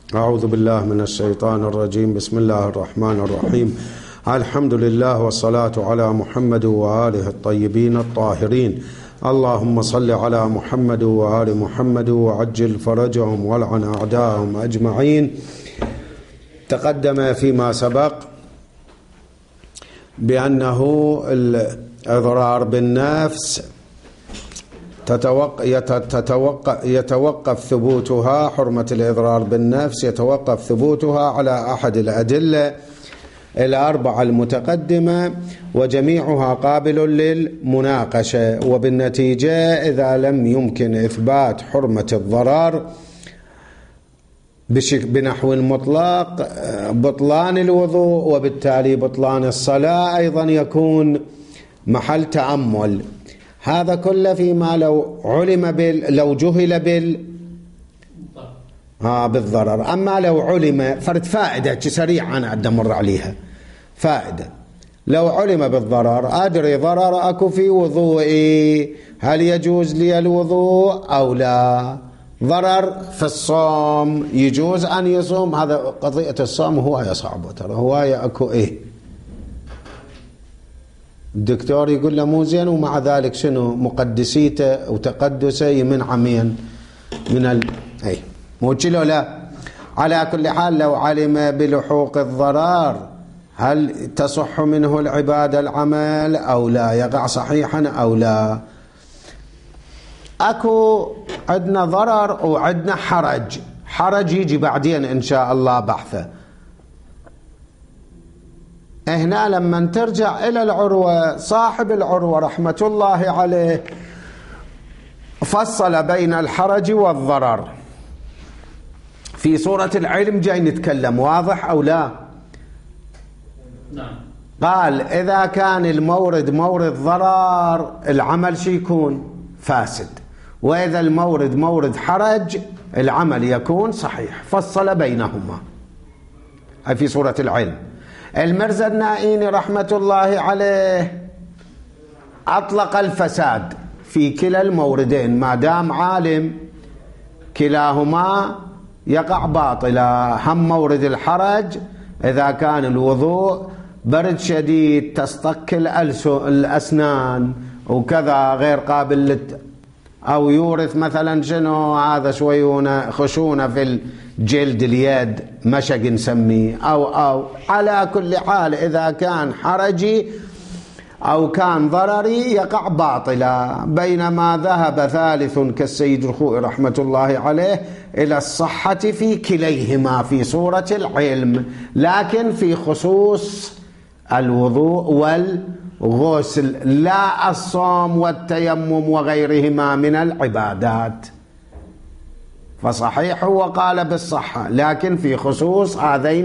أعوذ بالله من الشيطان الرجيم. بسم الله الرحمن الرحيم. الحمد لله والصلاة على محمد وآله الطيبين الطاهرين. اللهم صل على محمد وآل محمد وعجل فرجهم والعن أعداءهم أجمعين. تقدم فيما سبق بأنه الإضرار بالنفس يتوقف ثبوتها، حرمة الإضرار بالنفس يتوقف ثبوتها على أحد الأدلة الأربعة المتقدمة، وجميعها قابل للمناقشة، وبالنتيجة إذا لم يمكن إثبات حرمة الضرر بنحو مطلق بطلان الوضوء وبالتالي بطلان الصلاة أيضا يكون محل تأمل. هذا كله فيما لو علم لو جهل بالضرر. أما لو علم فرد فائدة سريعا أدمر عليها فائدة، لو علم بالضرر أدري ضرر أكو في وضوئي، هل يجوز لي الوضوء أو لا؟ ضرر في الصوم، يجوز أن يصوم. هذا قضية الصوم هواية صعبة، ترى هواية أكو الدكتور يقول له مو زين، ومع ذلك شنو مقدسيته وتقدسه يمنع من مو كيلو. لا، على كل حال لو علم بلحوق الضرر هل تصح منه العبادة العمل أو لا، يقع صحيحا أو لا؟ أكو عندنا ضرر وعندنا حرج يجي بعدين إن شاء الله بحثه. هنا لما ترجع إلى العروة، صاحب العروة رحمة الله عليه فصل بين الحرج والضرر في سورة العلم. جاي نتكلم واضح أو لا؟ نعم. قال إذا كان المورد مورد ضرر العمل شي يكون فاسد، وإذا المورد مورد حرج العمل يكون صحيح. فصل بينهما في سورة العلم. المرزا النائيني رحمة الله عليه أطلق الفساد في كلا الموردين، ما دام عالم كلاهما يقع باطلا. هم مورد الحرج إذا كان الوضوء برد شديد تصطك الأسنان وكذا غير قابل أو يورث مثلا شنو هذا شوية خشونة في الجلد اليد مشق نسميه أو على كل حال إذا كان حرجي أو كان ضرري يقع باطلا. بينما ذهب ثالث كالسيد الخوئي رحمة الله عليه إلى الصحة في كليهما في سورة العلم، لكن في خصوص الوضوء والغسل لا الصوم والتيمم وغيرهما من العبادات. فصحيح هو قال بالصحة، لكن في خصوص هذين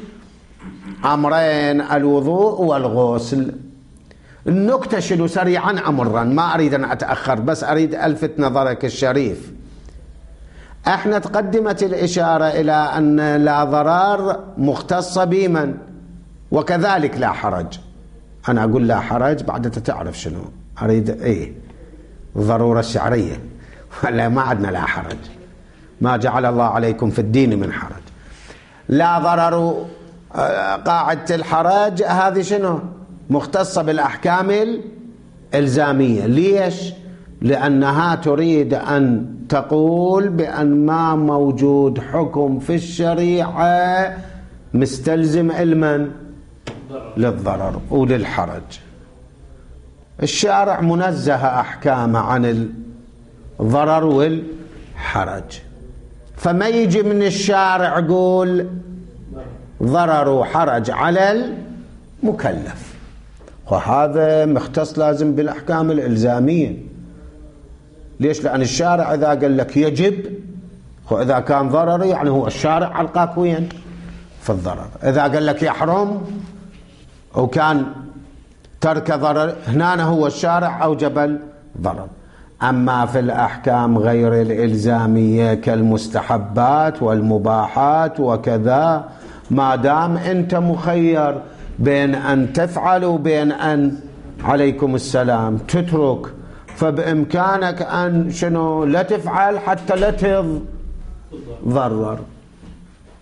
الأمرين الوضوء والغسل. النكتة شنو سريعا أمرا، ما أريد أن أتأخر، بس أريد ألفت نظرك الشريف. احنا تقدمت الإشارة إلى أن لا ضرر مختصة بمن، وكذلك لا حرج. أنا أقول لا حرج بعد تعرف شنو أريد الضرورة الشعرية، ولا ما عندنا لا حرج، ما جعل الله عليكم في الدين من حرج. لا ضرر قاعدة الحرج هذه شنو مختصة بالأحكام الإلزامية. ليش؟ لأنها تريد أن تقول بأن ما موجود حكم في الشريعة مستلزم علما للضرر وللحرج. الشارع منزه أحكامه عن الضرر والحرج، فما يجي من الشارع يقول ضرر وحرج على المكلف، وهذا مختص لازم بالأحكام الإلزامية. ليش؟ لأن الشارع إذا قال لك يجب، وإذا كان ضرر يعني هو الشارع علقاك وين في الضرر. إذا قال لك يحرم وكان ترك ضرر، هنا هو الشارع أوجب الضرر. أما في الأحكام غير الإلزامية كالمستحبات والمباحات وكذا، ما دام أنت مخير بين أن تفعل وبين أن عليكم السلام تترك، فبإمكانك أن شنو لا تفعل حتى لا تضرر.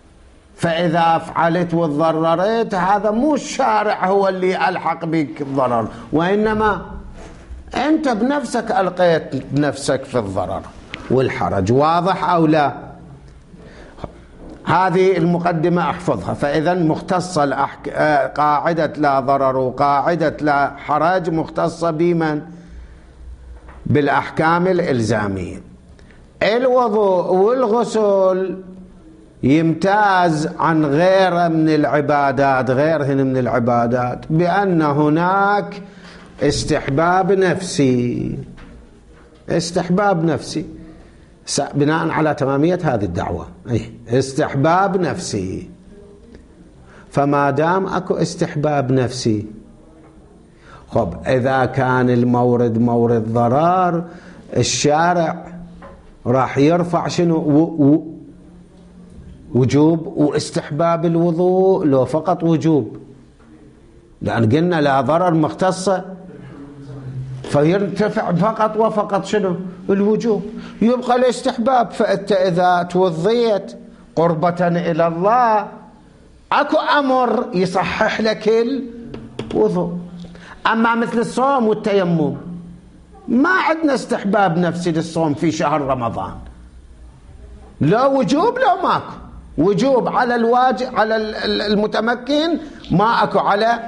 فإذا فعلت وتضررت هذا مو الشارع هو اللي ألحق بك الضرر، وإنما أنت بنفسك ألقيت نفسك في الضرر والحرج. واضح أو لا؟ هذه المقدمة أحفظها. فإذا مختصة قاعدة لا ضرر وقاعدة لا حرج مختصة بمن؟ بالأحكام الإلزامية. الوضوء والغسل يمتاز عن غيره من العبادات، غيرهن من العبادات، بأن هناك استحباب نفسي. استحباب نفسي بناء على تمامية هذه الدعوة، استحباب نفسي. فما دام اكو استحباب نفسي، خب إذا كان المورد مورد ضرر، الشارع راح يرفع شنو؟ وجوب واستحباب الوضوء، لو فقط وجوب، لأن قلنا لا ضرر مختصة، فيرتفع فقط وفقط شنو؟ الوجوب، يبقى الاستحباب. فأنت إذا توضيت قربة إلى الله أكو أمر يصحح لك الوضوء. أما مثل الصوم والتيمم ما عندنا استحباب نفسي للصوم في شهر رمضان، لا وجوب لا ماكو وجوب على الواجب على المتمكن، ما اكو على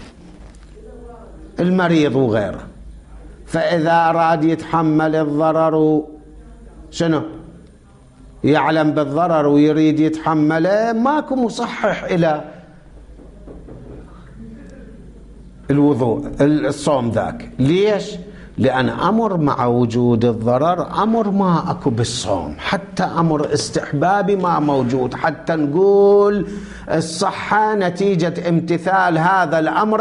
المريض وغيره. فإذا أراد يتحمل الضرر شنو؟ يعلم بالضرر ويريد يتحمله، ماكو مصحح إلى الوضوء الصوم ذاك. ليش؟ لأن أمر مع وجود الضرر أمر ما أكو بالصوم، حتى أمر استحبابي ما موجود، حتى نقول الصحة نتيجة امتثال هذا الأمر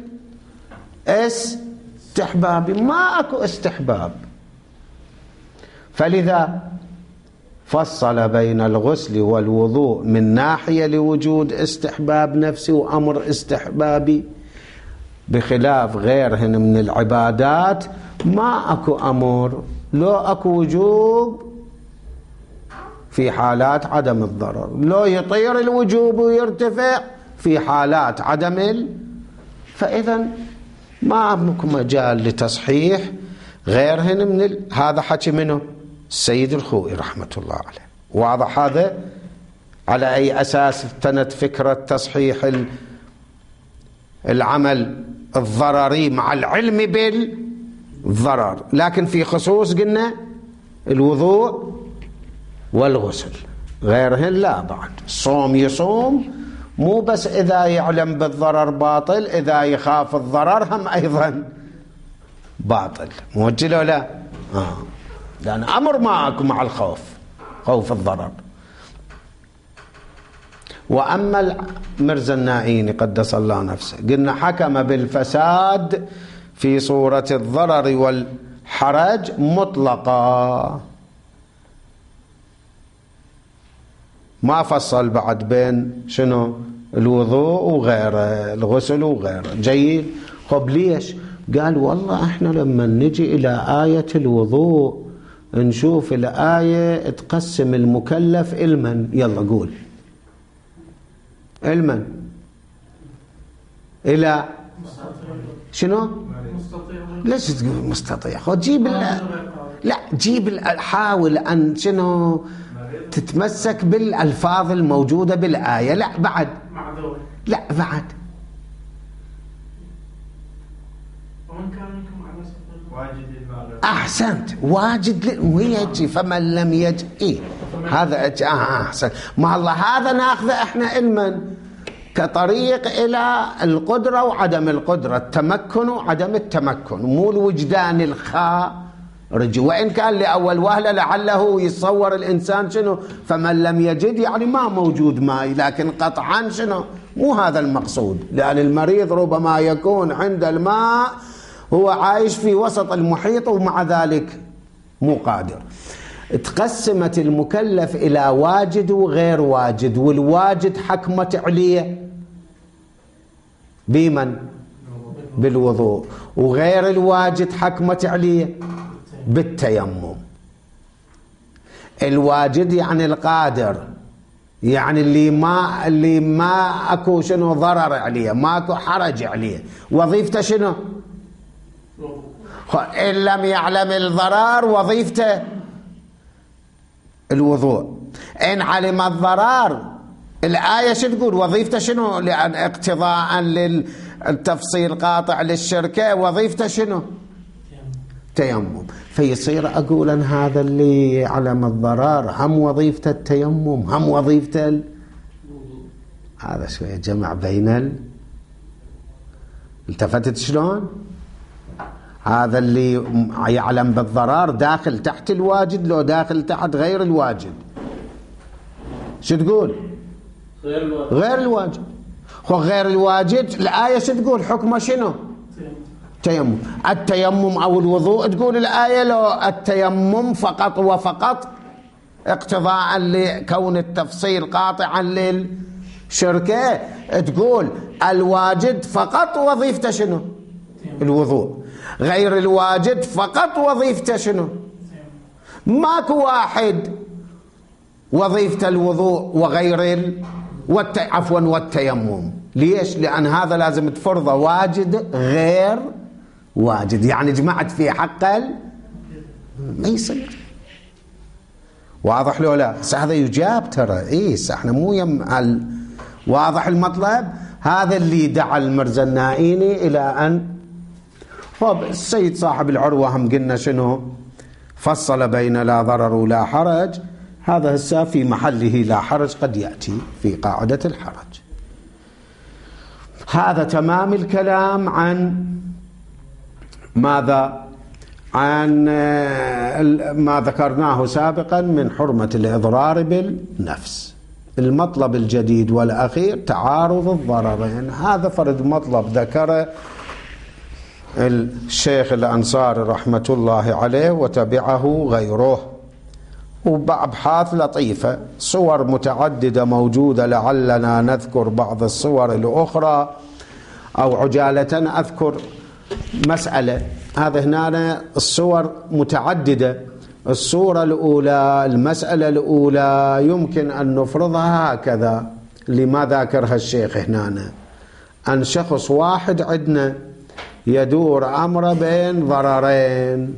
الاستحبابي، ما أكو استحباب. فلذا فصل بين الغسل والوضوء من ناحية لوجود استحباب نفسي وأمر استحبابي، بخلاف غيرهن من العبادات ما أكو أمر، لو أكو وجوب في حالات عدم الضرر، لو يطير الوجوب ويرتفع في حالات عدم فإذا ما أكو مجال لتصحيح غيرهن من هذا حكي منه السيد الخوئي رحمة الله عليه. واضح هذا؟ على أي أساس ابتنت فكرة تصحيح العمل الضرري مع العلم بالضرر، لكن في خصوص قلنا الوضوء والغسل، غيرهن لا. بعد الصوم يصوم مو بس إذا يعلم بالضرر باطل، إذا يخاف الضرر هم أيضا باطل. موجه ولا لأن أمر معك مع الخوف، خوف الضرر. وأما مرزا النائيني قدس الله نفسه قلنا حكم بالفساد في صورة الضرر والحرج مطلقا، ما فصل بعد بين شنو الوضوء وغيره، الغسل وغيره. جيد. خب ليش؟ قال والله احنا لما نجي إلى آية الوضوء نشوف الآية تقسم المكلف المن. يلا قول المن إلى شنو؟ ليش تقول مستطيع؟ خد جيب لا جيب حاول أن شنو تتمسك بالألفاظ الموجودة بالآية. لا بعد لا بعد أحسنت. واجد ويجي فمن لم يجي هذا أحسن. مع الله هذا ناخذه احنا علما كطريق إلى القدرة وعدم القدرة، التمكن وعدم التمكن، مو الوجدان الخارجي. وإن كان لأول وهلة لعله يتصور الإنسان شنو فمن لم يجد يعني ما موجود ماء، لكن قطعا شنو مو هذا المقصود، لأن المريض ربما يكون عند الماء هو عايش في وسط المحيط ومع ذلك مو قادر. تقسمت المكلف إلى واجد وغير واجد، والواجد حكمت عليه بمن؟ بالوضوء، وغير الواجد حكمت عليه بالتيمم. الواجد يعني القادر، يعني اللي ما اكو شنو ضرر عليه، ماكو حرج عليه، وظيفته شنو؟ إن لم يعلم الضرر وظيفته الوضوء. إن علم الضرر الآية شو تقول؟ وظيفته شنو؟ لأن اقتضاء للتفصيل قاطع للشركة وظيفته شنو؟ تيمم. فيصير أقول أن هذا اللي يعلم الضرر هم وظيفته التيمم هم وظيفته هذا شوية جمع بين التفتت شلون؟ هذا اللي يعلم بالضرر داخل تحت الواجد لو داخل تحت غير الواجد؟ شو تقول؟ غير الواجد. غير الواجد الآية شو تقول؟ حكمه شنو؟ تيمم. التيمم أو الوضوء تقول الآية لو التيمم فقط وفقط اقتضاء لكون التفصيل قاطعا للشركة، تقول الواجد فقط وظيفته شنو؟ الوضوء. غير الواجد فقط وظيفته شنو؟ ماكو واحد وظيفته الوضوء وغير عفوا والتيمم. ليش؟ لأن هذا لازم تفرضه واجد غير واجد، يعني جمعت في حق ما يصير. واضح لو لا؟ هذا يجاب ترى. احنا مو واضح المطلب. هذا اللي دعا المرزا النائيني إلى أن السيد صاحب العروة هم قلنا شنو؟ فصل بين لا ضرر ولا حرج. هذا هسه في محله لا حرج قد يأتي في قاعدة الحرج. هذا تمام الكلام عن ماذا؟ عن ما ذكرناه سابقا من حرمة الإضرار بالنفس. المطلب الجديد والأخير تعارض الضررين. هذا فرد مطلب ذكره الشيخ الأنصاري رحمة الله عليه وتبعه غيره، وبأبحاث لطيفة، صور متعددة موجودة. لعلنا نذكر بعض الصور الأخرى أو عجالة أذكر مسألة. هذا هنا الصور متعددة. الصورة الأولى، المسألة الأولى يمكن أن نفرضها هكذا لما ذكرها الشيخ هنا، أن شخص واحد عندنا يدور أمره بين ضررين،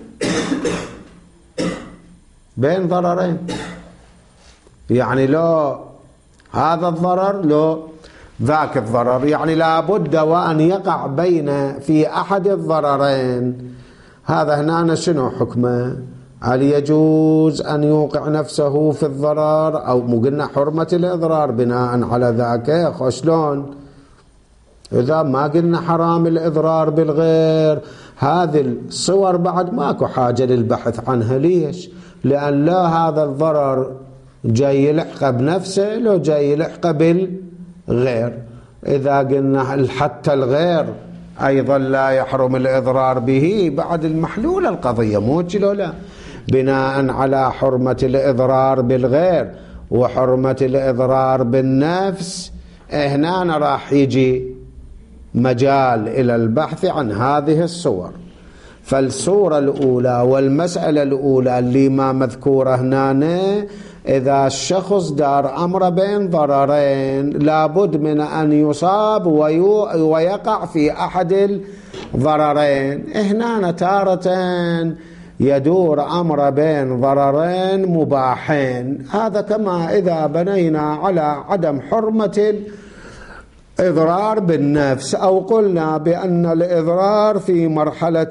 بين ضررين، يعني لو هذا الضرر لو ذاك الضرر، يعني لابد وأن يقع بين في أحد الضررين. هذا هنا شنو حكمه؟ هل يجوز أن يوقع نفسه في الضرر أو مو قلنا حرمة الإضرار بناء على ذاك؟ شلون إذا ما قلنا حرام الإضرار بالغير؟ هذه الصور بعد ماكو حاجة للبحث عنها. ليش؟ لأن لا هذا الضرر جاي يلحق بنفسه لو جاي يلحق بالغير. إذا قلنا حتى الغير أيضا لا يحرم الإضرار به، بعد المحلول القضية موجه لو لا؟ بناء على حرمة الإضرار بالغير وحرمة الإضرار بالنفس، هنا راح يجي مجال إلى البحث عن هذه الصور. فالصورة الأولى والمسألة الأولى اللي ما مذكورة هنا، إذا الشخص دار أمر بين ضررين لابد من أن يصاب ويقع في أحد الضررين. هنا تارة يدور أمر بين ضررين مباحين. هذا كما إذا بنينا على عدم حرمة الإضرار بالنفس، أو قلنا بأن الإضرار في مرحلة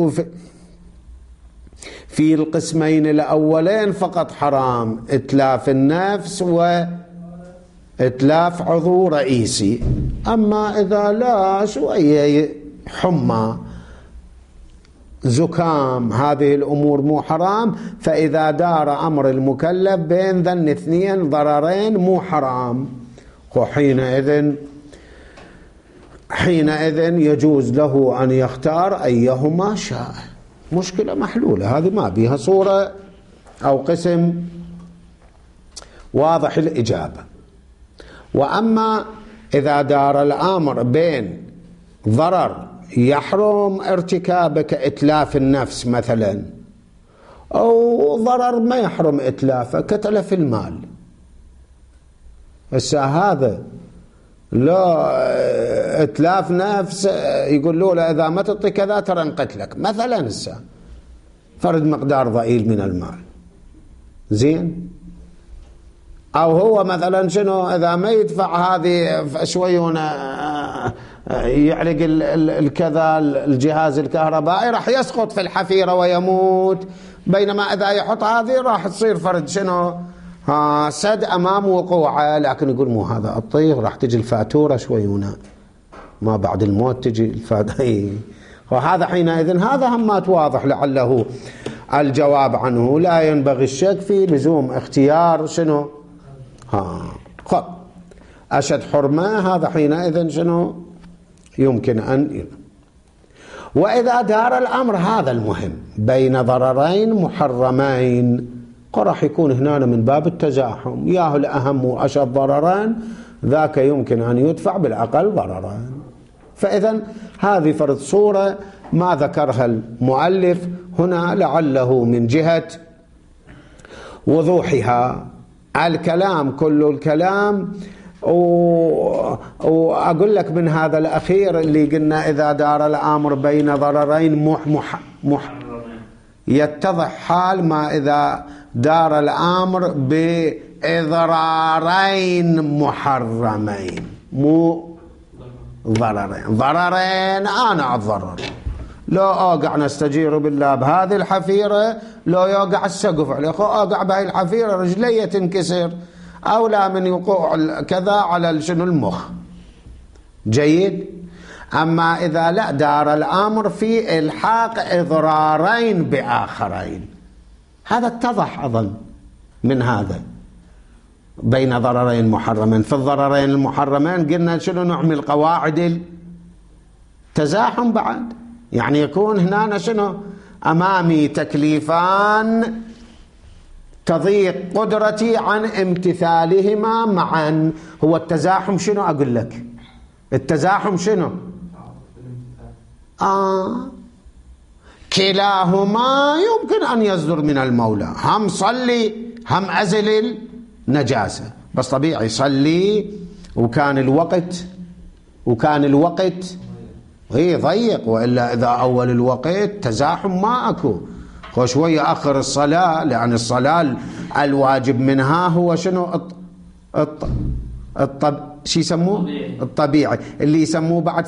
في القسمين الأولين فقط حرام، إتلاف النفس وإتلاف عضو رئيسي. أما إذا لا شوية حمى زكام هذه الأمور مو حرام. فإذا دار أمر المكلف بين ذن اثنين ضررين مو حرام، حينئذ يجوز له أن يختار أيهما شاء. مشكلة محلولة هذه، ما بيها صورة أو قسم واضح الإجابة. وأما إذا دار الأمر بين ضرر يحرم ارتكابه كإتلاف النفس مثلا، أو ضرر ما يحرم إتلافه كتلف المال، هسه هذا لو اتلاف نفس يقول له إذا ما تعطي كذا ترى نقتلك مثلا. هسه فرد مقدار ضئيل من المال زين، أو هو مثلا شنو إذا ما يدفع هذه شوي يعلق الكذا الجهاز الكهربائي راح يسقط في الحفيرة ويموت، بينما إذا يحط هذه راح تصير فرد شنو سد أمام وقوعه. لكن يقول مو هذا الطير راح تجي الفاتورة شوي هنا، ما بعد الموت تجي الفاتورة. وهذا حينئذ هذا همات واضح لعله الجواب عنه. لا ينبغي الشك في لزوم اختيار شنو خب أشد حرمة. هذا حينئذ شنو يمكن أن وإذا دار الأمر هذا المهم بين ضررين محرمين راح يكون هنا من باب التزاحم، ياه الأهم وأشد ضرران ذاك يمكن أن يدفع بالأقل ضرران. فإذا هذه فرض صورة ما ذكرها المؤلف هنا لعله من جهة وضوحها. الكلام كل الكلام وأقول لك من هذا الأخير اللي قلنا إذا دار الأمر بين ضررين يتضح حال ما إذا دار الأمر بإضرارين محرمين مو ضررين. أنا أتضرر لو أوقع نستجير بالله بهذه الحفيرة، لو يوقع السقف عليه أوقع بهذه الحفيرة رجلي تنكسر، أولى من وقوع كذا على شنو المخ. جيد. أما إذا لا دار الأمر في إلحاق إضرارين بآخرين هذا اتضح أظن من هذا بين ضررين محرمين. في الضررين المحرمين قلنا شنو نعمل قواعد التزاحم بعد، يعني يكون هنا شنو أمامي تكليفان تضيق قدرتي عن امتثالهما معا. هو التزاحم شنو أقول لك التزاحم شنو كلاهما يمكن أن يصدر من المولى، هم صلي هم أزل النجاسة، بس طبيعي صلي وكان الوقت هي ضيق، وإلا إذا أول الوقت تزاحم ما أكو وشوية آخر الصلاة، لأن الصلاة الواجب منها هو شنو شي يسموه الطبيعي اللي يسموه بعد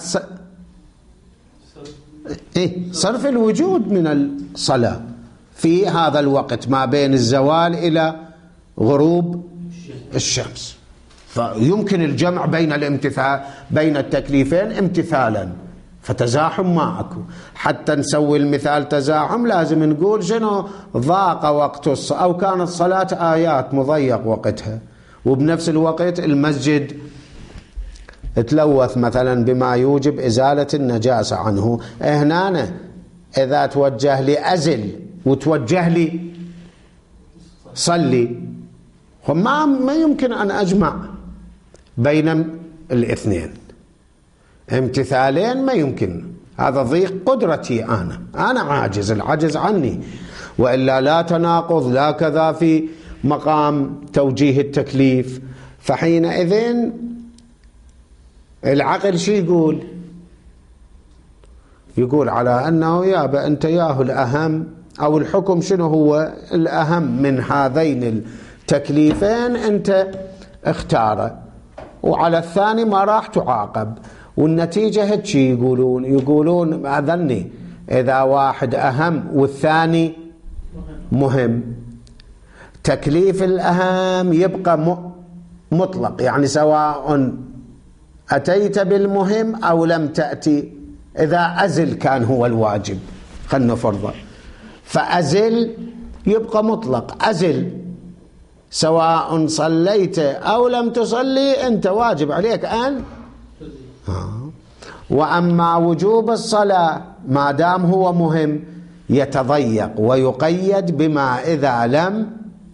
صرف الوجود من الصلاة في هذا الوقت ما بين الزوال إلى غروب الشمس. فيمكن الجمع بين الامتثال بين التكليفين امتثالا، فتزاحم ما أكو. حتى نسوي المثال تزاحم لازم نقول شنو ضاق وقت أو كانت صلاة آيات مضيق وقتها، وبنفس الوقت المسجد تلوث مثلا بما يوجب إزالة النجاسة عنه. هنا إذا توجه لي أزل وتوجه لي صلي ما يمكن أن أجمع بين الاثنين، امتثالين ما يمكن. هذا ضيق قدرتي، أنا عاجز، العجز عني، وإلا لا تناقض لا كذا في مقام توجيه التكليف. فحينئذ العقل شو يقول على أنه يابا أنت ياهو الأهم، أو الحكم شنو هو الأهم من هذين التكليفين أنت اختاره، وعلى الثاني ما راح تعاقب. والنتيجة هيك يقولون أذني إذا واحد أهم والثاني مهم، تكليف الأهم يبقى مطلق، يعني سواء أتيت بالمهم أو لم تأتي. إذا أزل كان هو الواجب خلنا نفرضه، فأزل يبقى مطلق، أزل سواء صليت أو لم تصلي أنت واجب عليك أن وأما وجوب الصلاة ما دام هو مهم يتضيق ويقيد بما إذا لم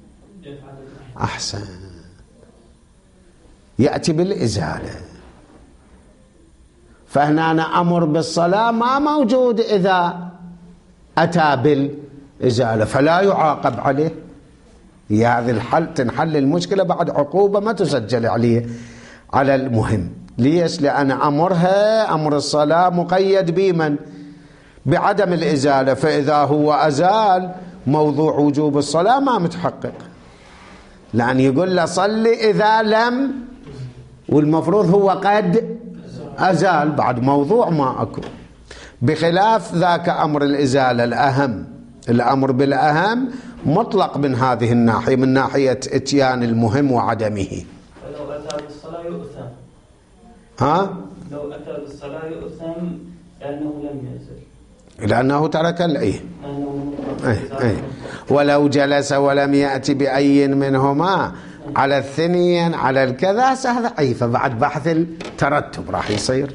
أحسن يأتي بالإزالة. فهنا أنا أمر بالصلاة ما موجود إذا أتى بالإزالة، فلا يعاقب عليه هي هذه تنحل المشكلة بعد عقوبة ما تسجل عليه على المهم. ليش؟ لأن أمرها أمر الصلاة مقيد بمن؟ بعدم الإزالة، فإذا هو أزال موضوع وجوب الصلاة ما متحقق، لأن يقول له صلي إذا لم، والمفروض هو قد أزال، بعد موضوع ما أكو. بخلاف ذاك أمر الإزالة الأهم، الأمر بالأهم مطلق من هذه الناحية، من ناحية إتيان المهم وعدمه. لو أتى بالصلاة يؤثم. ها؟ لو أتى بالصلاة يؤثم لأنه لم يزل، لأنه ترك الإيه. ولو جلس ولم يأتي بأي منهما على الثنين على الكذا، هذا ضعيف، بعد بحث الترتب راح يصير.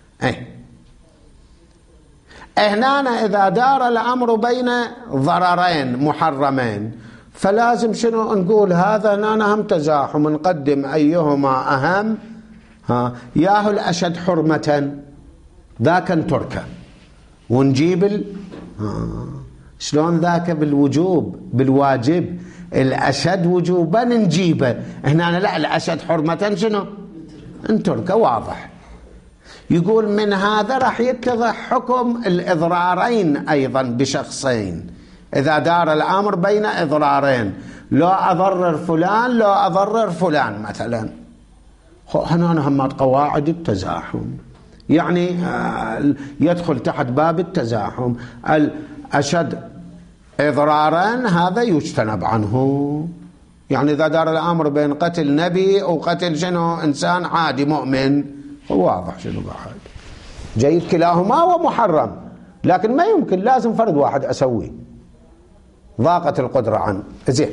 هنا إذا دار الأمر بين ضررين محرمين فلازم شنو نقول؟ هذا هنا هم تزاحم، نقدم أيهما أهم. ياهو الأشد حرمة ذاك نتركه ونجيب شلون ذاك بالوجوب بالواجب الأشد وجوبا نجيبه، هنا لا، الأشد حرمة شنو نتركه، واضح. يقول من هذا راح يتضح حكم الإضرارين أيضا بشخصين، إذا دار الأمر بين إضرارين، لو أضرر فلان لو أضرر فلان مثلا، هنا همات قواعد التزاحم، يعني يدخل تحت باب التزاحم. الأشد إضرارا هذا يجتنب عنه، يعني إذا دار الأمر بين قتل نبي وقتل شنو إنسان عادي مؤمن، واضح شنو بعد جيد، كلاهما هو محرم، لكن ما يمكن، لازم فرد واحد أسويه، ضاقت القدرة عنه. زين،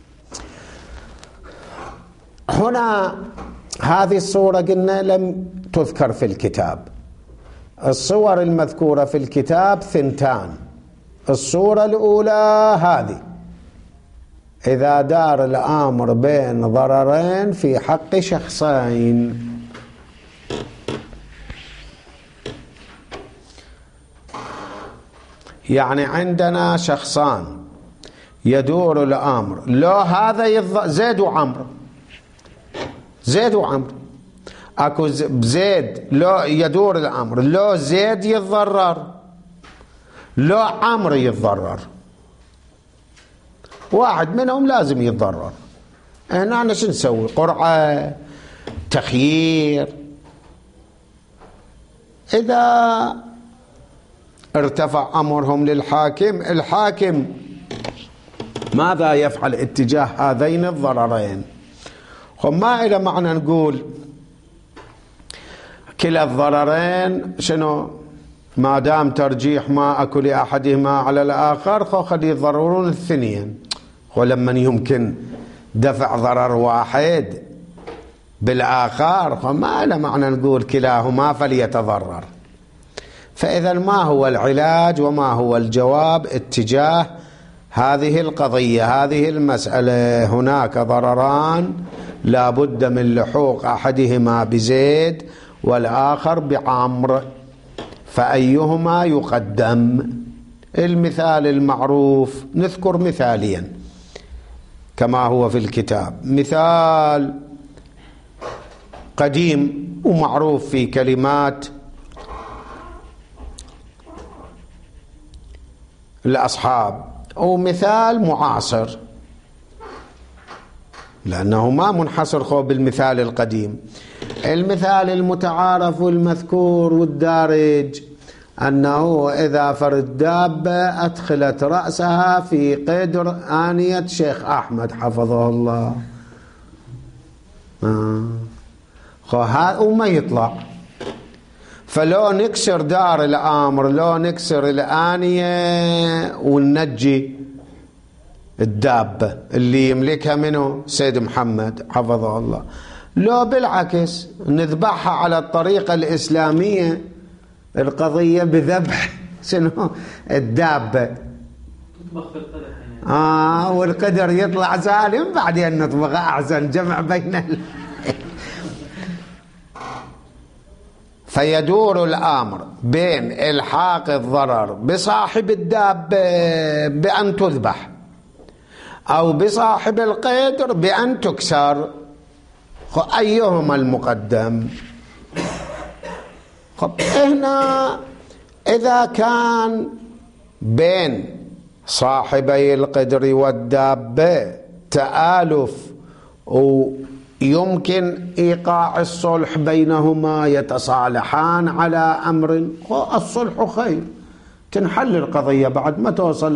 هنا هذه الصورة قلنا لم تذكر في الكتاب. الصور المذكورة في الكتاب 2. الصورة الأولى هذه، إذا دار الأمر بين ضررين في حق شخصين، يعني عندنا شخصان يدور الأمر، لو هذا زيد وعمر، زيد وعمر، اكو زيد لو يدور الأمر، لو زيد يتضرر لو عمرو يتضرر، واحد منهم لازم يتضرر. هنا شو نسوي؟ قرعة، تخيير. إذا ارتفع أمرهم للحاكم، الحاكم ماذا يفعل اتجاه هذين الضررين؟ ما إلى معنى نقول كلا الضررين شنو، ما دام ترجيح ما أكو لأحدهما على الآخر خلي يتضررون الاثنين، ولما يمكن دفع ضرر واحد بالآخر ما إلى معنى نقول كلاهما فليتضرر. فإذا ما هو العلاج وما هو الجواب اتجاه هذه القضية، هذه المسألة؟ هناك ضرران لا بد من لحوق أحدهما بزيد والآخر بعمر، فأيهما يقدم؟ المثال المعروف، نذكر مثاليا كما هو في الكتاب، مثال قديم ومعروف في كلمات الأصحاب، ومثال معاصر لأنه ما منحصر بالمثال القديم. المثال المتعارف والمذكور والدارج أنه إذا فرد دابة أدخلت رأسها في قدر آنية شيخ أحمد حفظه الله، وما يطلع، فلو نكسر دار الأمر، لو نكسر الآنية وننجي الدابة اللي يملكها منه سيد محمد حفظه الله، لو بالعكس نذبحها على الطريقة الإسلامية، القضية بذبح شنو الدابة، والقدر يطلع سالم، بعدين نطبخ أحسن، جمع بين فيدور الأمر بين إلحاق الضرر بصاحب الدابة بأن تذبح، أو بصاحب القدر بأن تكسر، أيهما المقدم؟ هنا إذا كان بين صاحبي القدر والدابة تآلف ويمكن إيقاع الصلح بينهما، يتصالحان على أمر، الصلح خير، تنحل القضية بعد ما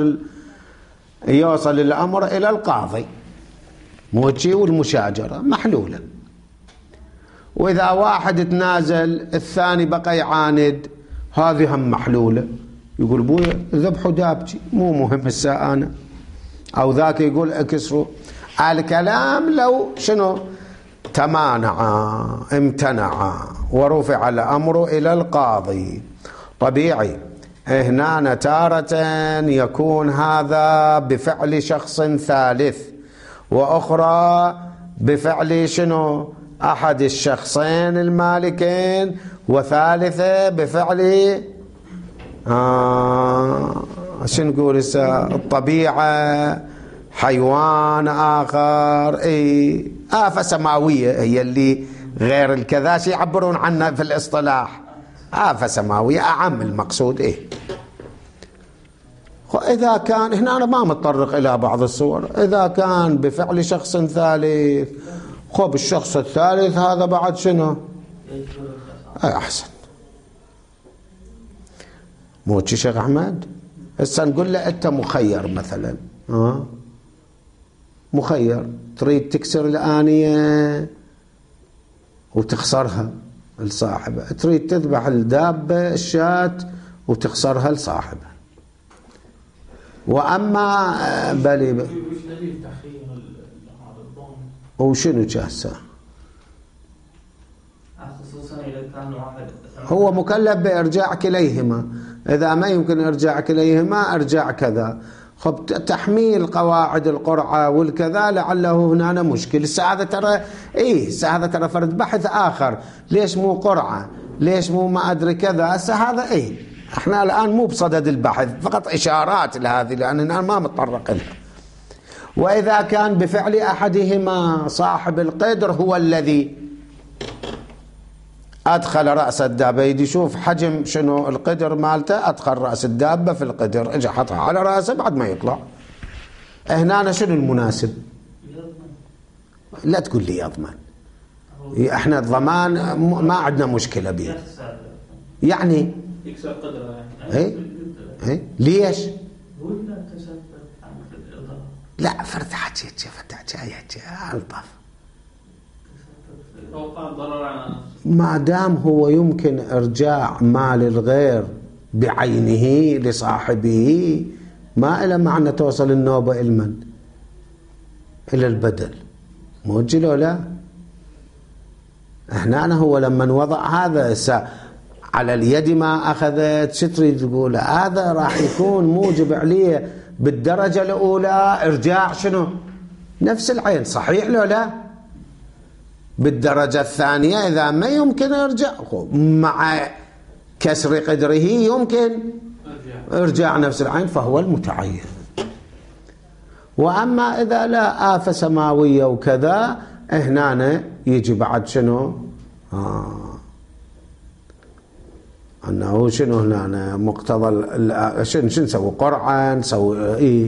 يوصل الأمر إلى القاضي، موجي والمشاجرة محلولة. وإذا واحد تنازل الثاني بقى يعاند، هذه هم محلولة، يقول بويا ذبحوا دابتي مو مهم الساعة أنا، أو ذاك يقول اكسروا. الكلام لو شنو تمانع امتنع ورفع الأمر إلى القاضي، طبيعي هنا تارة يكون هذا بفعل شخص ثالث، وأخرى بفعل شنو أحد الشخصين المالكين، وثالثة بفعل شنو نقول الطبيعة، حيوان آخر، آفة سماوية هي اللي غير الكذا يعبرون عنها في الاصطلاح، آفة سماوية أعم المقصود. إذا كان هنا أنا ما متطرق إلى بعض الصور، إذا كان بفعل شخص ثالث، خب الشخص الثالث هذا بعد شنو أحسن، مو شيخ أحمد؟ هسه نقول له أنت مخير مثلا، مخير، تريد تكسر الآنية وتخسرها لصاحبها، تريد تذبح الدابة الشاة وتخسرها لصاحبها. وأما بلي وشنو جاسة خصوصا إذا كان واحد هو مكلف بإرجاع كليهما، إذا ما يمكن إرجاع كليهما أرجع كذا، خب تحميل قواعد القرعة والكذا لعله هنا مشكل. هذا ترى هذا ترى فرد بحث آخر، ليش مو قرعة، ليش مو ما أدري كذا، هذا احنا الآن مو بصدد البحث، فقط إشارات لهذه لأننا ما متطرق لها. وإذا كان بفعل أحدهما صاحب القدر هو الذي أدخل رأس الدابة، يدي شوف حجم شنو القدر مالته، أدخل رأس الدابة في القدر، اجى حطها على رأسه بعد ما يطلع. هنا شنو المناسب؟ لا تقول لي يضمن، احنا الضمان ما عندنا مشكلة به، يعني يكسر قدره يعني. ليش؟ لا فرد حكيت ألطف، ما دام هو يمكن إرجاع مال الغير بعينه لصاحبه، ما إلى معنى توصل النوبة المن إلى البدل، موجل ولا أنا هو لما وضع هذا على اليد ما أخذت، شتريد تقول هذا راح يكون موجب عليه بالدرجة الأولى إرجاع شنو نفس العين، صحيح لو لا؟ بالدرجة الثانية إذا ما يمكن إرجاع مع كسر قدره يمكن إرجاع نفس العين فهو المتعين. وأما إذا لا آفة سماوية وكذا، هنا يجي بعد شنو أنه شنو هنا مقتضى شنو نسوي قرعة نسوي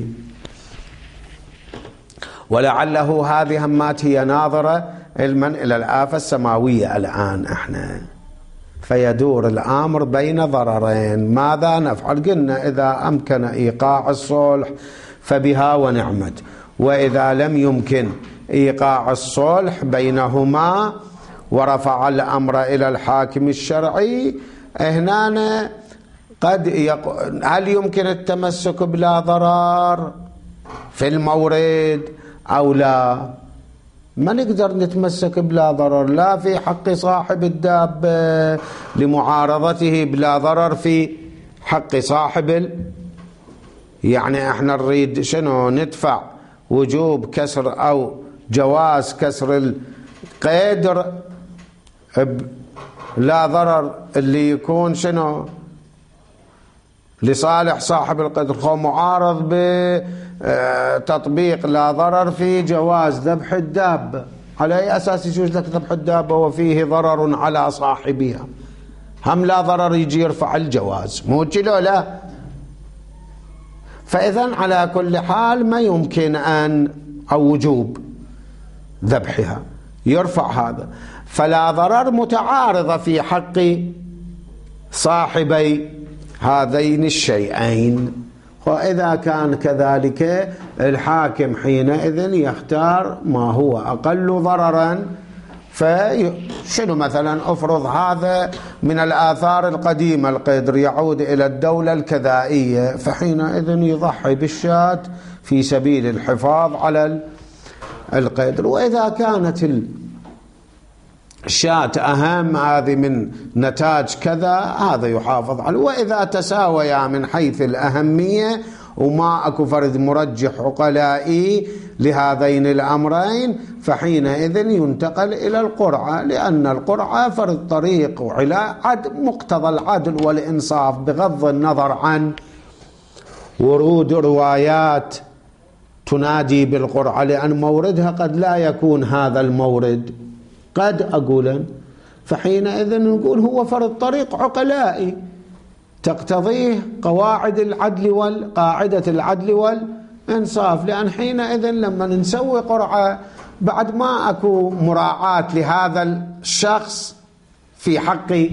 ولعله هذه همات هي ناظرة علما إلى الآفة السماوية الآن احنا، فيدور الأمر بين ضررين، ماذا نفعل؟ قلنا إذا أمكن إيقاع الصلح فبها ونعمت، وإذا لم يمكن إيقاع الصلح بينهما ورفع الأمر إلى الحاكم الشرعي، هنا هل يمكن التمسك بلا ضرر في المورد أو لا؟ ما نقدر نتمسك بلا ضرر، لا في حق صاحب الدابة لمعارضته بلا ضرر في حق صاحب يعني احنا نريد شنو ندفع وجوب كسر أو جواز كسر القدر لا ضرر اللي يكون شنو لصالح صاحب القدر، هو معارض بتطبيق لا ضرر في جواز ذبح الدابة. على أي أساس يجوز لك ذبح الدابة وفيه ضرر على صاحبها؟ هم لا ضرر يجي يرفع الجواز، مو كذا لا. فإذن على كل حال ما يمكن أن أو وجوب ذبحها يرفع هذا، فلا ضرر متعارضة في حق صاحبي هذين الشيئين. وإذا كان كذلك الحاكم حينئذ يختار ما هو أقل ضررا. فشنو مثلا افرض هذا من الآثار القديمة، القدر يعود إلى الدولة الكذائية، فحينئذ يضحي بالشاة في سبيل الحفاظ على القدر. وإذا كانت الشاة أهم، هذه من نتاج كذا، هذا يحافظ عليه. وإذا تساويا من حيث الأهمية وما أكو فرد مرجح عقلائي لهذين الأمرين، فحينئذ ينتقل إلى القرعة، لأن القرعة فرد طريق وعلاج مقتضى العدل والإنصاف، بغض النظر عن ورود روايات تنادي بالقرعة، لأن موردها قد لا يكون هذا المورد، قد أقولا. فحينئذ نقول هو فرض طريق عقلائي تقتضيه قاعدة العدل والإنصاف، لأن حينئذ لما نسوي قرعة بعد ما أكو مراعاة لهذا الشخص في حقي،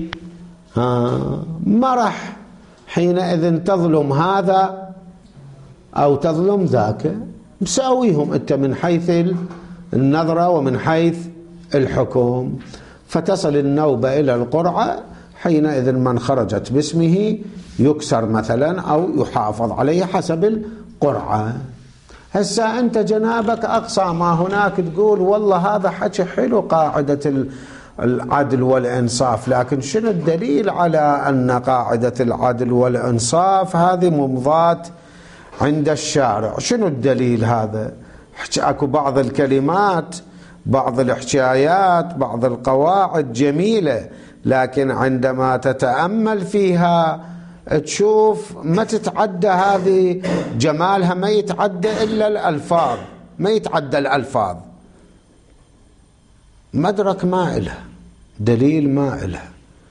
ما راح حينئذ تظلم هذا أو تظلم ذاك، مساويهم أنت من حيث النظرة ومن حيث الحكم. فتصل النوبة إلى القرعة، حينئذ من خرجت باسمه يكسر مثلا أو يحافظ عليه حسب القرعة. هسا أنت جنابك أقصى ما هناك تقول والله هذا حكي حلو قاعدة العدل والإنصاف، لكن شنو الدليل على أن قاعدة العدل والإنصاف هذه ممضاة عند الشارع؟ شنو الدليل هذا؟ أكو بعض الكلمات، بعض الحكايات، بعض القواعد جميلة، لكن عندما تتأمل فيها تشوف ما تتعدى هذه جمالها، ما يتعدى إلا الألفاظ، ما يتعدى الألفاظ. مدرك ما إله، دليل ما إله.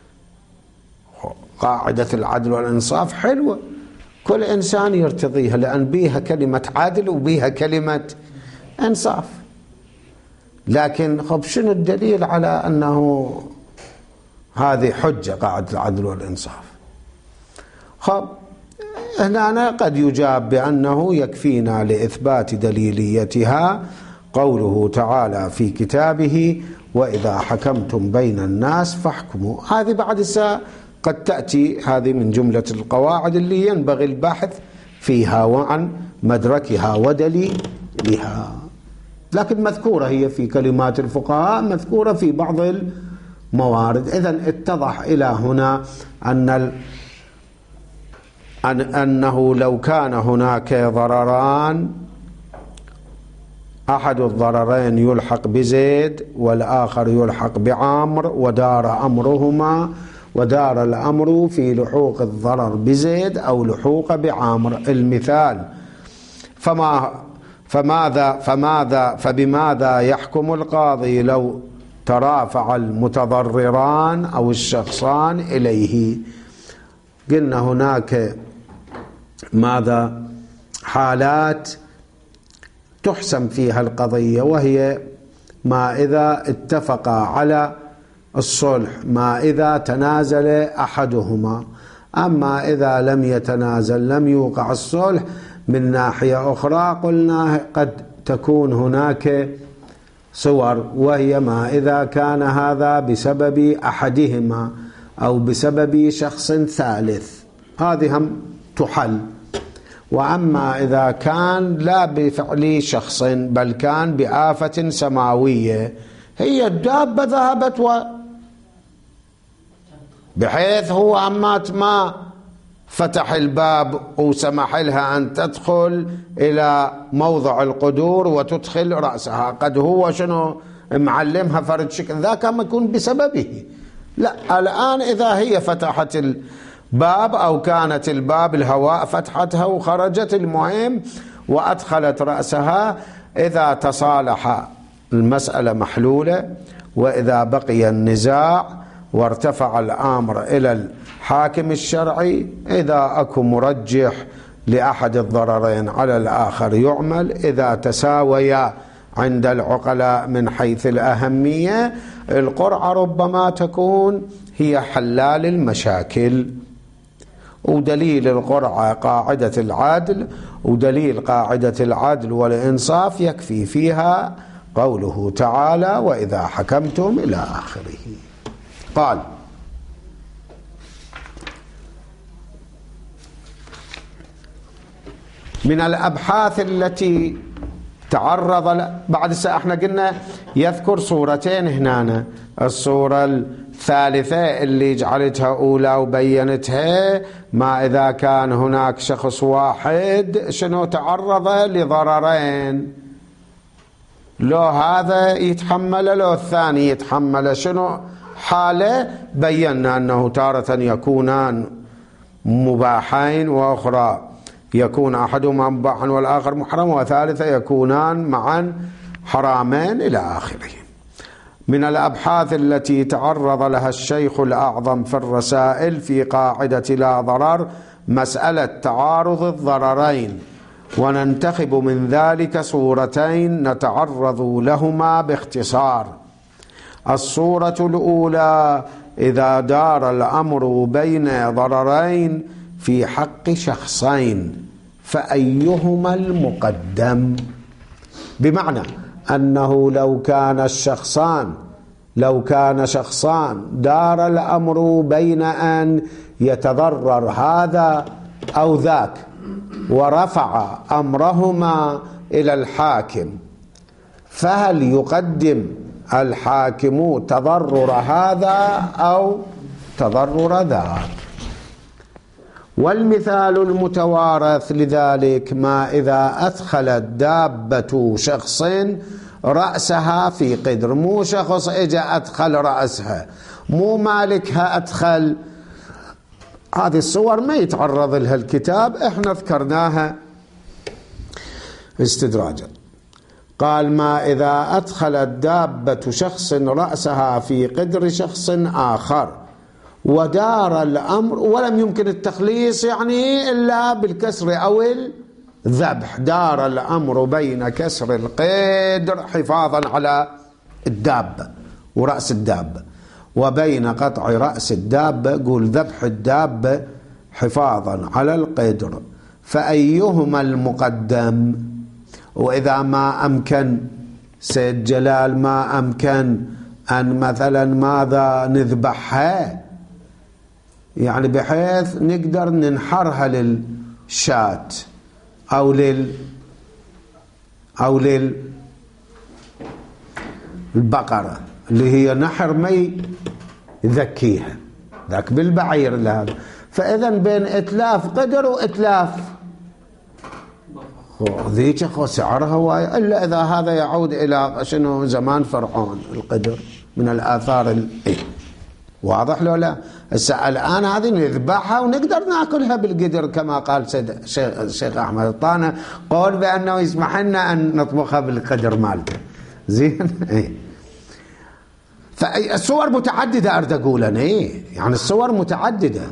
قاعدة العدل والإنصاف حلوة، كل إنسان يرتضيها، لأن بيها كلمة عدل وبيها كلمة إنصاف. لكن خب شنو الدليل على أنه هذه حجة قاعدة العدل والإنصاف؟ خب هنا قد يجاب بأنه يكفينا لإثبات دليليتها قوله تعالى في كتابه وإذا حكمتم بين الناس فاحكموا. هذه بعد قد تأتي، هذه من جملة القواعد اللي ينبغي البحث فيها وعن مدركها ودليلها، لكن مذكورة هي في كلمات الفقهاء، مذكورة في بعض الموارد. إذن اتضح إلى هنا أنه لو كان هناك ضرران، أحد الضررين يلحق بزيد والآخر يلحق بعمر، ودار الأمر في لحوق الضرر بزيد أو لحوق بعمر. المثال: فبماذا يحكم القاضي لو ترافع المتضرران أو الشخصان إليه؟ قلنا هناك ماذا حالات تحسم فيها القضية، وهي ما إذا اتفقا على الصلح، ما إذا تنازل أحدهما. أما إذا لم يتنازل، لم يوقع الصلح، من ناحية أخرى قلنا قد تكون هناك صور، وهي ما إذا كان هذا بسبب أحدهما أو بسبب شخص ثالث، هذه هم تحل. وأما إذا كان لا بفعل شخص بل كان بآفة سماوية، هي الدابة ذهبت بحيث هو أمات ما فتح الباب وسمح لها أن تدخل إلى موضع القدور وتدخل رأسها، قد هو شنو معلمها فرد شكل، ذاك ما يكون بسببه. لا، الآن إذا هي فتحت باب أو كانت الباب الهواء فتحتها وخرجت، المهم وأدخلت رأسها. إذا تصالح المسألة محلولة، وإذا بقي النزاع وارتفع الأمر إلى الحاكم الشرعي، إذا أكو مرجح لأحد الضررين على الآخر يعمل. إذا تساويا عند العقلاء من حيث الأهمية، القرعة ربما تكون هي حلال المشاكل. ودليل القرعة قاعدة العدل، ودليل قاعدة العدل والإنصاف يكفي فيها قوله تعالى: وإذا حكمتم إلى آخره. قال: من الأبحاث التي تعرض بعد احنا قلنا يذكر صورتين هنا، الصورة الثالثة اللي جعلتها أولى وبينتها ما إذا كان هناك شخص واحد شنو تعرض لضررين، لو هذا يتحمل لو الثاني يتحمل، شنو حالة. بينا أنه تارة يكونان مباحين، وأخرى يكون أحدهما مباحا والآخر محرم، وثالثة يكونان معا حرامين إلى آخره. من الأبحاث التي تعرض لها الشيخ الأعظم في الرسائل في قاعدة لا ضرر مسألة تعارض الضررين، وننتخب من ذلك صورتين نتعرض لهما باختصار. الصورة الأولى: إذا دار الأمر بين ضررين في حق شخصين فأيهما المقدم؟ بمعنى أنه لو كان شخصان دار الأمر بين أن يتضرر هذا أو ذاك، ورفع أمرهما إلى الحاكم، فهل يقدم الحاكم تضرر هذا أو تضرر ذاك؟ والمثال المتوارث لذلك ما إذا أدخلت دابة شخص رأسها في قدر، مو شخص إجا أدخل رأسها، مو مالكها أدخل. هذه الصور ما يتعرض لها الكتاب، احنا ذكرناها استدراجا. قال: ما إذا أدخلت دابة شخص رأسها في قدر شخص آخر ودار الأمر، ولم يمكن التخليص يعني إلا بالكسر أو الذبح، دار الأمر بين كسر القدر حفاظا على الدابة ورأس الدابة، وبين قطع رأس الدابة، قول ذبح الدابة حفاظا على القدر، فأيهما المقدم؟ وإذا ما أمكن سيد جلال ما أمكن أن مثلا ماذا نذبحها، يعني بحيث نقدر ننحرها للشاة أو للبقرة اللي هي نحر ما يذكيها ذاك بالبعير هذا. فإذا بين إتلاف قدر وإتلاف ذيك سعرها واي، إلا إذا هذا يعود إلى شنو زمان فرعون القدر من الآثار واضح لو لا؟ الآن هذه نذبحها ونقدر ناكلها بالقدر كما قال الشيخ أحمد الطانة، قول بأنه يسمح لنا أن نطبخها بالقدر مالته. زين. فالصور متعددة أريد أقول أنا يعني الصور متعددة.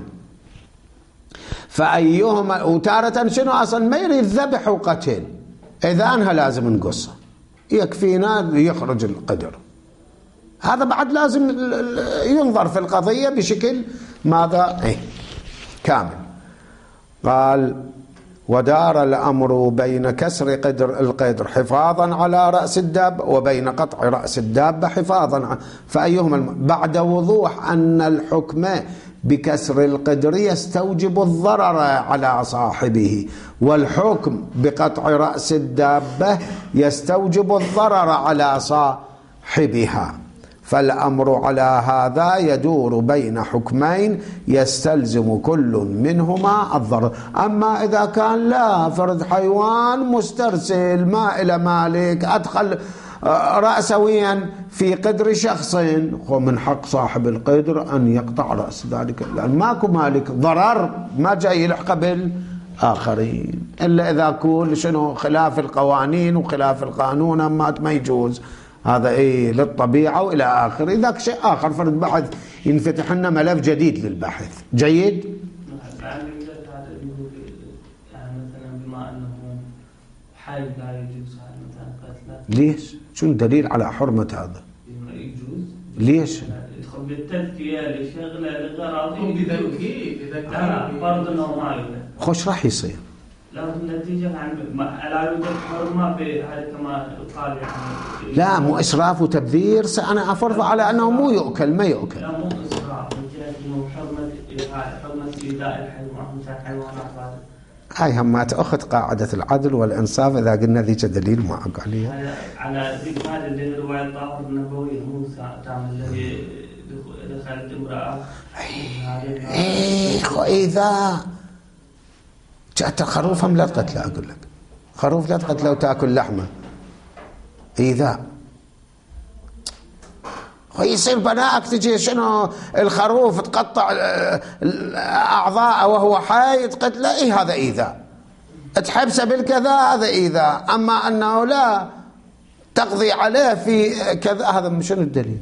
فأيهما، وتارة شنو أصلا ما يريد ذبح وقتل، إذا أنها لازم نقصها يكفينا يخرج القدر. هذا بعد لازم ينظر في القضية بشكل ماذا كامل. قال: ودار الأمر بين كسر القدر حفاظا على رأس الدابة وبين قطع رأس الدابة حفاظا، فأيهما بعد وضوح أن الحكم بكسر القدر يستوجب الضرر على صاحبه، والحكم بقطع رأس الدابة يستوجب الضرر على صاحبها، فالأمر على هذا يدور بين حكمين يستلزم كل منهما الضرر. أما إذا كان لا، فرد حيوان مسترسل ما إلى مالك، أدخل رأسويا في قدر شخص، ومن حق صاحب القدر أن يقطع رأس ذلك، لأن ماكو مالك ضرر ما جاي يلحق بالآخرين إلا إذا كل شنو خلاف القوانين وخلاف القانون ما يجوز. هذا للطبيعة وإلى آخر. إذا شيء آخر فرد بحث ينفتح لنا ملف جديد للبحث. جيد. يعني مثلا بما أنه حي لا يجوز مثلا قتله، ليش؟ شو الدليل على حرمة هذا؟ يجوز. ليش؟ يدخل بالتذكية لشغله لغرض إذا فرض أنه ما يوجد. خوش راح يصير؟ لا النتيجة لا يوجد حرمة بهذا كما قال يعني. لا مو إسراف وتبذير، أنا أفرض على أنه مو يؤكل ما يؤكل. لا مو إسراف، إنه حرمة إيذاء الحيوانات. هاي همات أخذ قاعدة العدل والإنصاف. إذا قلنا ذيك دليل معك عليها على ذيك هذا اللي رواية الطاهر النبوي موسى تعمل الذي دخلت امرأة. إذا جاءت الخروف هم لا تقتله، أقول لك خروف لا تقتله وتأكل لحمه. إذا يصير بناءك تجي شنو الخروف تقطع أعضاءه وهو حي تقتله، هذا إيذاء. تحبسه بالكذا هذا إيذاء. أما أنه لا تقضي عليه في كذا هذا شنو الدليل؟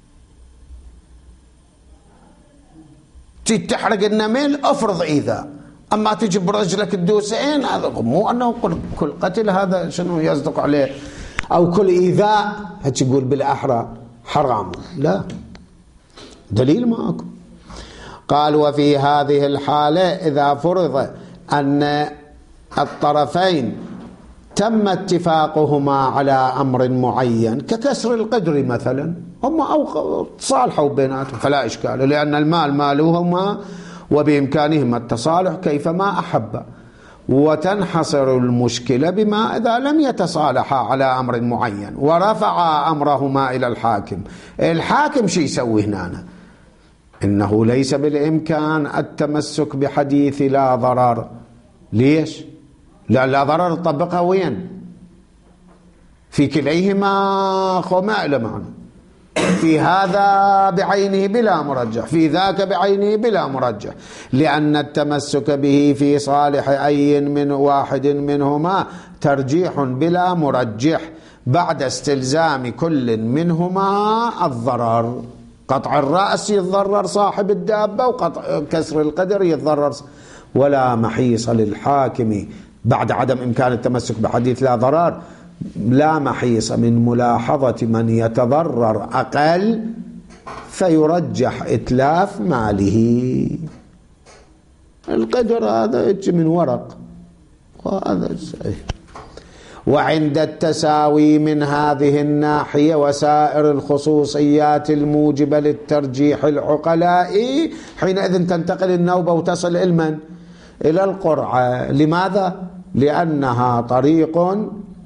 تجي تحرق النمل أفرض إيذاء، أما تجي برجلك تدوسين هذا مو أنه كل قتل هذا شنو يصدق عليه، أو كل إيذاء هيك يقول بالأحرى حرام. لا دليل ماكو. قال وفي هذه الحالة إذا فرض أن الطرفين تم اتفاقهما على أمر معين ككسر القدر مثلا، هم أو تصالحوا بيناتهم فلا إشكال، لأن المال مالهما وبإمكانهما التصالح كيفما أحب. وتنحصر المشكلة بما إذا لم يتصالحا على أمر معين ورفعا أمرهما إلى الحاكم. الحاكم شي يسوي هنا؟ إنه ليس بالإمكان التمسك بحديث لا ضرر. ليش؟ لا ضرر تطبقها وين؟ في كليهما خماء لمعنى، في هذا بعينه بلا مرجح، في ذاك بعينه بلا مرجح، لأن التمسك به في صالح أي من واحد منهما ترجيح بلا مرجح بعد استلزام كل منهما الضرر. قطع الرأس يتضرر صاحب الدابة، وقطع كسر القدر يتضرر، ولا محيص للحاكم بعد عدم إمكان التمسك بحديث لا ضرر، لا محيص من ملاحظة من يتضرر أقل فيرجح إتلاف ماله. القدر هذا يجي من ورق وهذا صحيح. وعند التساوي من هذه الناحية وسائر الخصوصيات الموجبة للترجيح العقلاء حينئذ تنتقل النوبة وتصل إلى القرعة. لماذا؟ لأنها طريق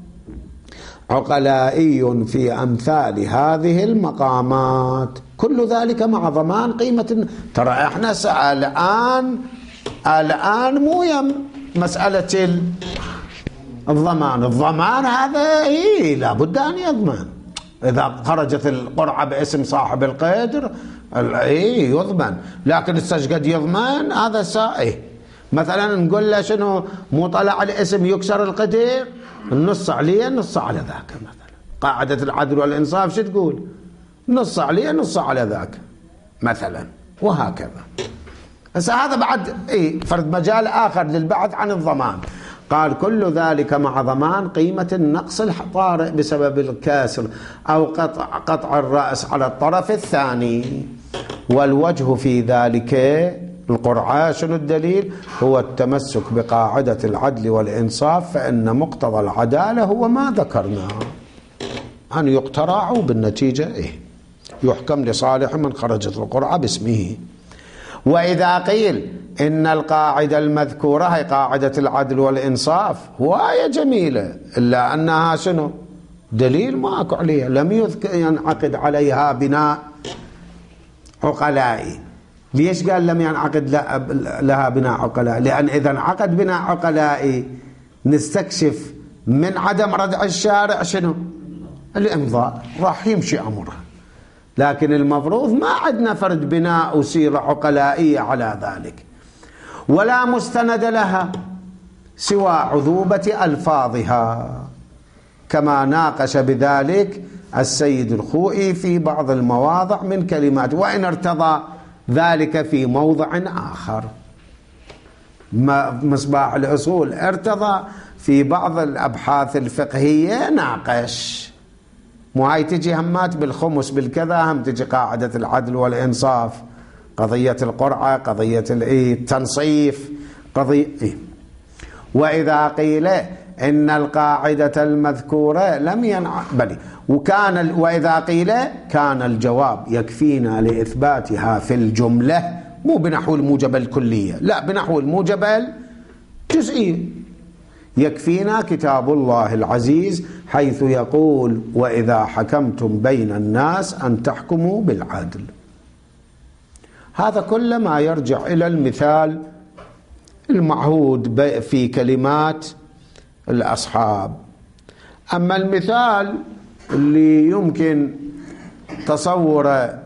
عقلائي في أمثال هذه المقامات، كل ذلك مع ضمان قيمة. ترى احنا الآن مو يم مسألة الضمان هذا لابد أن يضمن. إذا خرجت القرعة باسم صاحب القدر يضمن، لكن قد يضمن هذا مثلا نقول له شنو مو طلع الاسم يكسر القدر، النص عليه النص على ذاك. مثلا قاعدة العدل والإنصاف شو تقول؟ نص عليه نص على ذاك مثلا، وهكذا. بس هذا بعد فرد مجال آخر للبحث عن الضمان. قال كل ذلك مع ضمان قيمة النقص الطارئ بسبب الكسر أو قطع الرأس على الطرف الثاني. والوجه في ذلك القرعة شنو الدليل؟ هو التمسك بقاعدة العدل والإنصاف، فإن مقتضى العدالة هو ما ذكرنا، أن يقترع بالنتيجة يحكم لصالح من خرجت القرعة باسمه. وإذا قيل إن القاعدة المذكورة هي قاعدة العدل والإنصاف وهي جميلة، إلا أنها شنو؟ دليل ماكو عليها، لم ينعقد عليها بناء عقلائي. ليش قال لم ينعقد لها بناء عقلائي؟ لأن إذا انعقد بناء عقلائي نستكشف من عدم ردع الشارع شنو؟ الإمضاء راح يمشي أمرها. لكن المفروض ما عندنا فرد بناء وسيرة عقلائية على ذلك، ولا مستند لها سوى عذوبة ألفاظها، كما ناقش بذلك السيد الخوئي في بعض المواضع من كلمات، وإن ارتضى ذلك في موضع آخر. مصباح الأصول ارتضى في بعض الأبحاث الفقهية ناقش، مو هاي تجي همات بالخمس بالكذا، هم تجي قاعدة العدل والإنصاف، قضية القرعة، قضية التنصيف، قضية وإذا قيل إن القاعدة المذكورة لم وإذا قيل كان الجواب يكفينا لإثباتها في الجملة، مو بنحو الموجبة الكلية، لا بنحو الموجبة الجزئية. يكفينا كتاب الله العزيز حيث يقول وإذا حكمتم بين الناس أن تحكموا بالعدل. هذا كل ما يرجع إلى المثال المعهود في كلمات الأصحاب. أما المثال اللي يمكن تصوره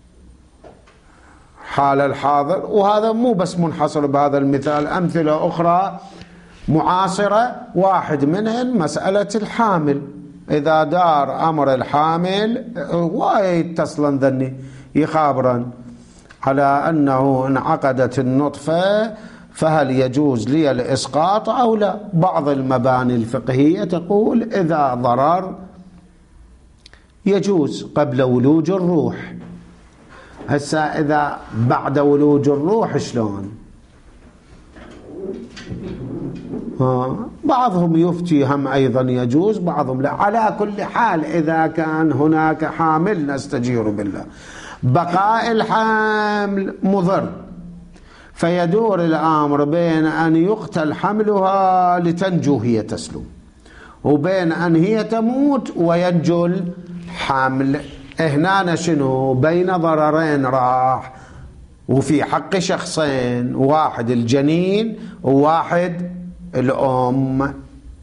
حال الحاضر، وهذا مو بس منحصر بهذا المثال، أمثلة أخرى معاصرة، واحد منهن مسألة الحامل. إذا دار أمر الحامل ويتصلن ذني يخابرا على أنه انعقدت النطفة فهل يجوز لي الإسقاط أو لا. بعض المباني الفقهية تقول إذا ضرر يجوز قبل ولوج الروح. هسا إذا بعد ولوج الروح شلون؟ بعضهم يفتي هم أيضا يجوز، بعضهم لا. على كل حال إذا كان هناك حامل نستجير بالله، بقاء الحمل مضر، فيدور الأمر بين أن يقتل حملها لتنجو هي تسلم، وبين أن هي تموت وينجو الحمل. هنا شنو؟ بين ضررين راح، وفي حق شخصين، واحد الجنين وواحد الأم.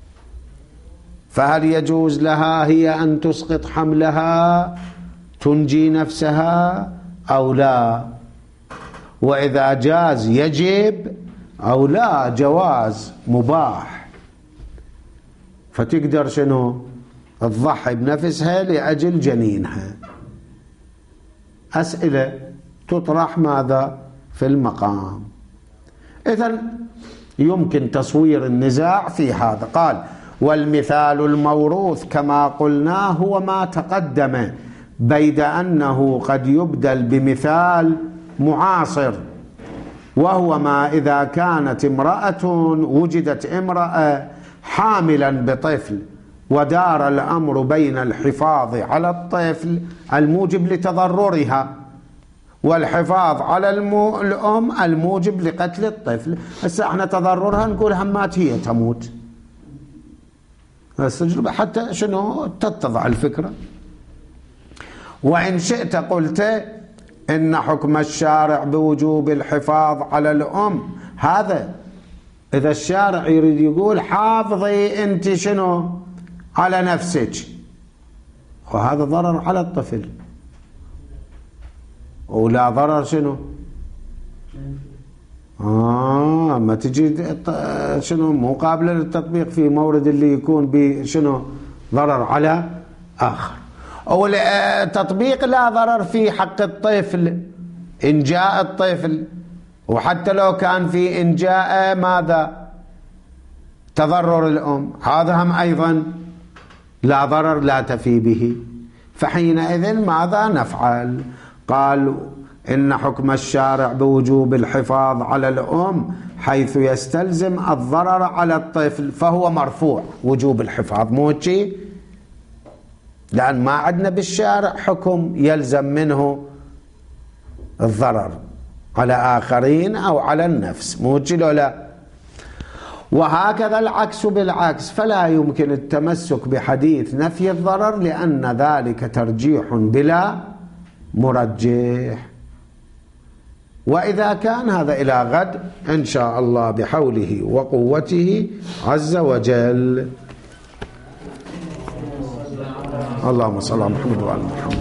فهل يجوز لها هي أن تسقط حملها تنجي نفسها أو لا؟ وإذا جاز يجب أو لا جواز مباح، فتقدر شنو؟ تضحي بنفسها لأجل جنينها. أسئلة تطرح ماذا في المقام. إذن يمكن تصوير النزاع في هذا. قال والمثال الموروث كما قلنا هو ما تقدم، بيد أنه قد يبدل بمثال معاصر، وهو ما إذا كانت امرأة وجدت امرأة حاملا بطفل ودار الأمر بين الحفاظ على الطفل الموجب لتضررها والحفاظ على الأم الموجب لقتل الطفل. هسه احنا تضررها نقول همات هي تموت، التجربة حتى شنو تتضع الفكرة. وإن شئت قلت إن حكم الشارع بوجوب الحفاظ على الأم، هذا إذا الشارع يريد يقول حافظي أنت شنو على نفسك، وهذا ضرر على الطفل، ولا ضرر شنو ما تجي شنو مو قابلة للتطبيق في مورد اللي يكون بشنو ضرر على آخر. أو التطبيق لا ضرر في حق الطفل إن جاء الطفل، وحتى لو كان في إن جاء ماذا تضرر الأم، هذا هم أيضا لا ضرر لا تفي به. فحينئذ ماذا نفعل؟ قال إن حكم الشارع بوجوب الحفاظ على الأم حيث يستلزم الضرر على الطفل فهو مرفوع وجوب الحفاظ، مو شيء، لأن ما عندنا بالشارع حكم يلزم منه الضرر على آخرين أو على النفس، مو شيء لا. وهكذا العكس بالعكس، فلا يمكن التمسك بحديث نفي الضرر لأن ذلك ترجيح بلا مرجح. وإذا كان هذا إلى غد إن شاء الله بحوله وقوته عز وجل. اللهم صل على محمد وعلى محمد.